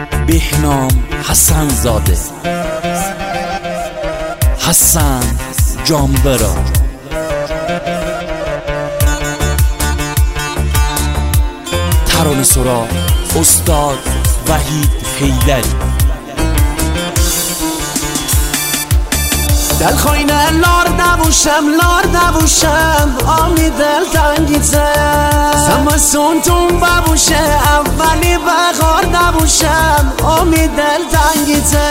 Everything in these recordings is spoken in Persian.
بهنام حسن زاده، حسن جانبرا، ترانه سرا استاد وحید حیدری. دل خوینه لار نبوشم آمی دل تنگیزه زمستون تون ببوشه اولی بغار نبوشم آمی دل تنگیزه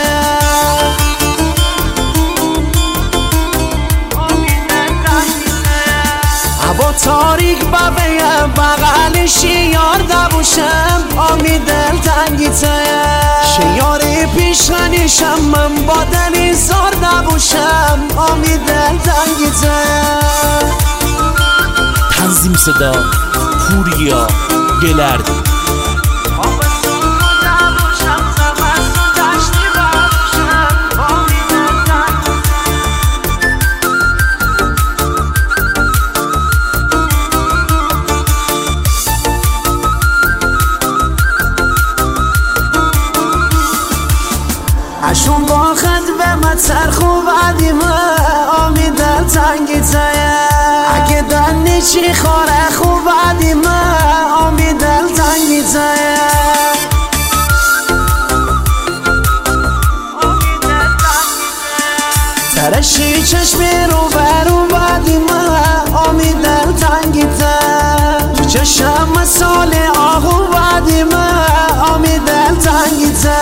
هوا تاریک ببیم بغل شیار نبوشم آمی دل تنگیزه شیاری پیشنیشم من با دلی زار نبوشم آمی دل تنگیزه. تنظیم صدا پوریا گلردی. اشون با خد به متر خوب عدیمه آمی دل تنگیزه اگه دنی چی خوره خوب عدیمه آمی دل تنگیزه ترشی چشمی رو برو بعدیمه آمی دل تنگیزه تو چشم مسال آهو بعدیمه آمی دل تنگیزه.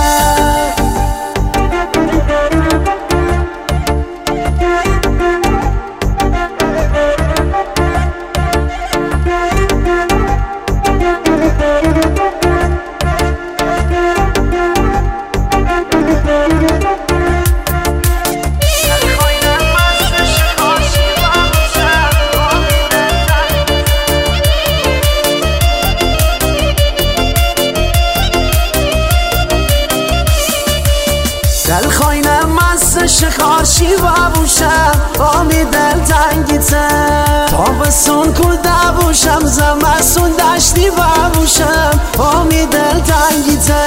دل خوینه مست شکارشی ببوشم آمی دل تنگیزه تابستون کوده بوشم زمستون دشتی ببوشم آمی دل تنگیزه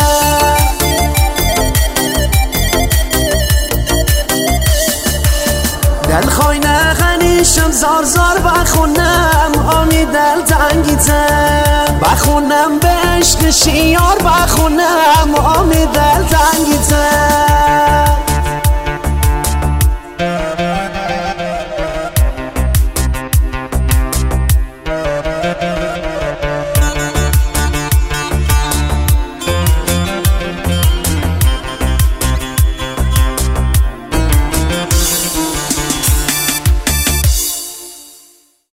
دل خوینه غنیشم زار بخونم آمی دل تنگیزه بخونم به عشق شیار بخونم آمی دل تنگیزه